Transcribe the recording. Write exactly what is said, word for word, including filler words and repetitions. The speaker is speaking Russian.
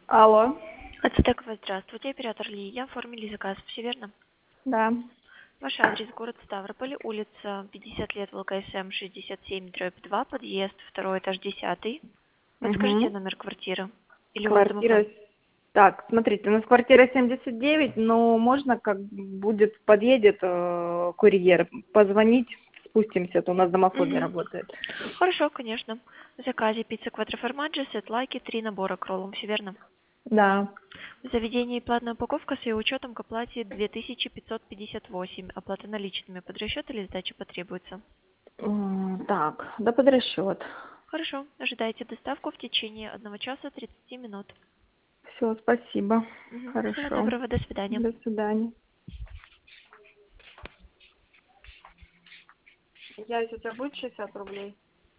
Алло. Ацтеково, здравствуйте, оператор Лилия, оформили заказ, все верно? Да. Ваш адрес, город Ставрополь, улица пятьдесят лет, ВЛКСМ шестьдесят семь, дробь два, подъезд, второй этаж, десятый. Подскажите Угу. номер квартиры? Или у вас Квартира. домофон? Так, смотрите, у нас квартира семьдесят девять, но можно, как будет, подъедет э, курьер, позвонить, спустимся, а то у нас домофон не Угу. работает. Хорошо, конечно. В заказе пицца квадроформаджи, сет лайки, три набора к роллам, все верно? Да. В заведении платная упаковка с ее учетом к оплате две тысячи пятьсот пятьдесят восемь. Оплата наличными под расчет или сдача потребуется? М, Так, да под расчет. Хорошо, ожидайте доставку в течение одного часа тридцати минут. Все, спасибо. Мгм. Всего Хорошо. доброго, до свидания. До свидания. Я у тебя будет шестьдесят рублей?